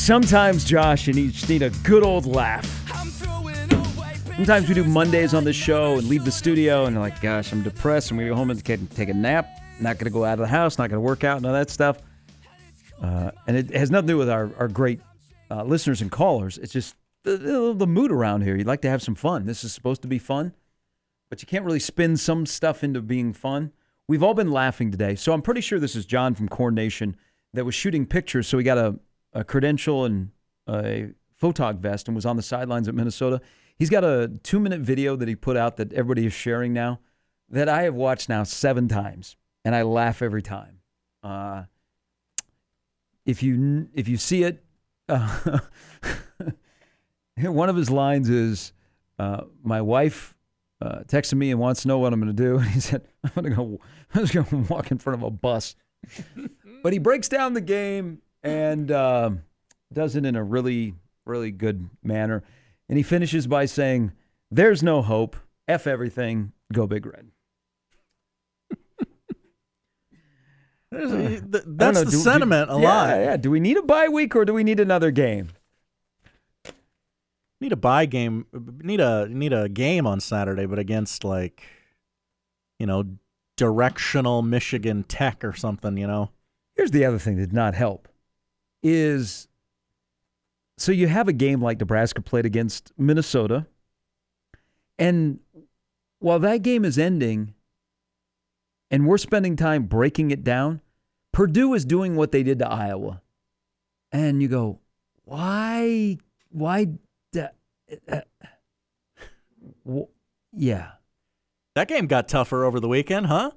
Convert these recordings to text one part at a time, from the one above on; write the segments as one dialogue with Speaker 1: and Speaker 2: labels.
Speaker 1: Sometimes, Josh, you just need a good old laugh. Sometimes we do Mondays on the show and leave the studio and you're like, gosh, I'm depressed. I'm going to go home and take a nap. Not going to go out of the house. Not going to work out and all that stuff. And it has nothing to do with our great listeners and callers. It's just the mood around here. You'd like to have some fun. This is supposed to be fun, but you can't really spin some stuff into being fun. We've all been laughing today. So I'm pretty sure this is John from Corn Nation that was shooting pictures. So he got a credential and a photog vest and was on the sidelines at Minnesota. He's got a 2-minute video that he put out that everybody is sharing now that I have watched now 7 times, and I laugh every time. If you see it, one of his lines is, my wife texted me and wants to know what I'm going to do. And he said, I'm just going to walk in front of a bus. But he breaks down the game and does it in a really, really good manner. And he finishes by saying, there's no hope. F everything. Go Big Red.
Speaker 2: That's the sentiment a lot.
Speaker 1: Yeah. Do we need a bye week or do we need another game?
Speaker 2: Need a bye game. Need a game on Saturday, but against directional Michigan Tech or something.
Speaker 1: Here's the other thing that did not help is, so you have a game like Nebraska played against Minnesota, and while that game is ending and we're spending time breaking it down, Purdue is doing what they did to Iowa. And you go, why, yeah.
Speaker 2: That game got tougher over the weekend, huh?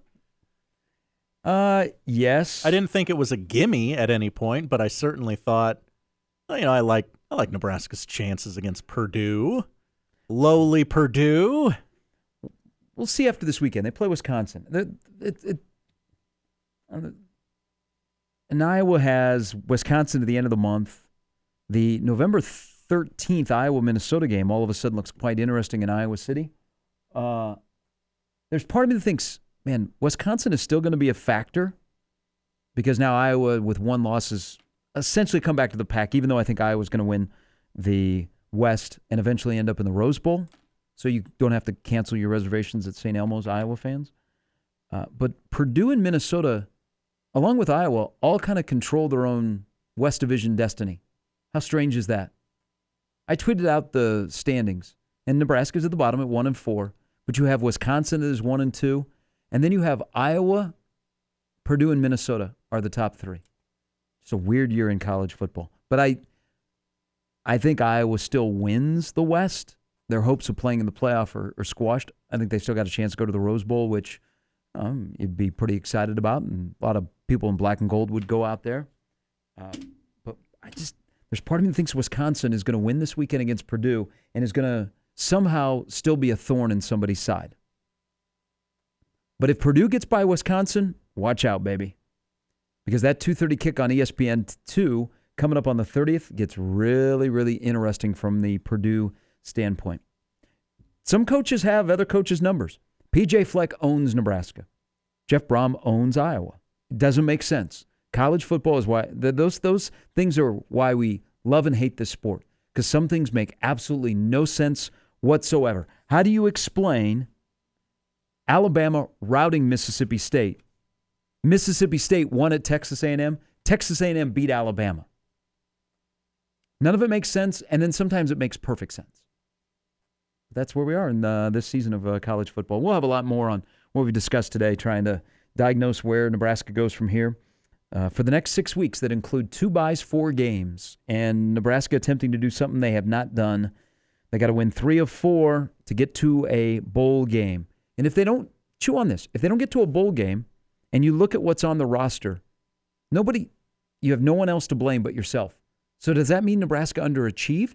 Speaker 1: Yes.
Speaker 2: I didn't think it was a gimme at any point, but I certainly thought, I like Nebraska's chances against Purdue. Lowly Purdue.
Speaker 1: We'll see after this weekend. They play Wisconsin. And Iowa has Wisconsin to the end of the month. The November 13th Iowa-Minnesota game all of a sudden looks quite interesting in Iowa City. There's part of me that thinks, man, Wisconsin is still going to be a factor because now Iowa with 1 loss has essentially come back to the pack, even though I think Iowa's going to win the West and eventually end up in the Rose Bowl. So you don't have to cancel your reservations at St. Elmo's, Iowa fans. But Purdue and Minnesota, along with Iowa, all kind of control their own West Division destiny. How strange is that? I tweeted out the standings, and Nebraska's at the bottom at 1-4, but you have Wisconsin that is 1-2, and then you have Iowa, Purdue, and Minnesota are the top 3. It's a weird year in college football. But I think Iowa still wins the West. Their hopes of playing in the playoff are squashed. I think they still got a chance to go to the Rose Bowl, which you'd be pretty excited about, and a lot of people in black and gold would go out there. But there's part of me that thinks Wisconsin is going to win this weekend against Purdue and is going to somehow still be a thorn in somebody's side. But if Purdue gets by Wisconsin, watch out, baby. Because that 2:30 kick on ESPN2 coming up on the 30th gets really, really interesting from the Purdue standpoint. Some coaches have other coaches' numbers. P.J. Fleck owns Nebraska. Jeff Brom owns Iowa. It doesn't make sense. College football is why those things are why we love and hate this sport, because some things make absolutely no sense whatsoever. How do you explain Alabama routing Mississippi State? Mississippi State won at Texas A&M. Texas A&M beat Alabama. None of it makes sense, and then sometimes it makes perfect sense. That's where we are in this season of college football. We'll have a lot more on what we discussed today, trying to diagnose where Nebraska goes from here. For the next 6 weeks that include 2 byes, 4 games, and Nebraska attempting to do something they have not done. They got to win 3 of 4 to get to a bowl game. And if they don't, chew on this, if they don't get to a bowl game and you look at what's on the roster, you have no one else to blame but yourself. So does that mean Nebraska underachieved?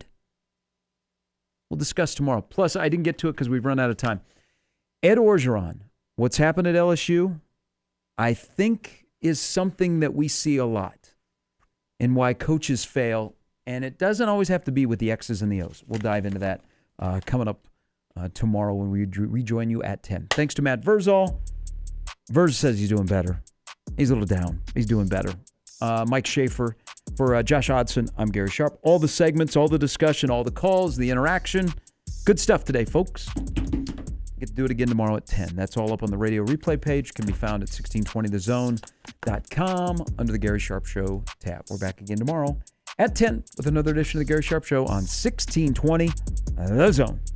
Speaker 1: We'll discuss tomorrow. Plus, I didn't get to it because we've run out of time. Ed Orgeron, what's happened at LSU, I think is something that we see a lot and why coaches fail. And it doesn't always have to be with the X's and the O's. We'll dive into that coming up tomorrow when we rejoin you at 10. Thanks to Matt Verzal. Verz says he's doing better. He's a little down. He's doing better. Mike Schaefer For Josh Hodson, I'm Gary Sharp. All the segments, all the discussion, all the calls, the interaction. Good stuff today, folks. Get to do it again tomorrow at 10. That's all up on the radio replay page. Can be found at 1620thezone.com under the Gary Sharp Show tab. We're back again tomorrow at 10 with another edition of the Gary Sharp Show on 1620 The Zone.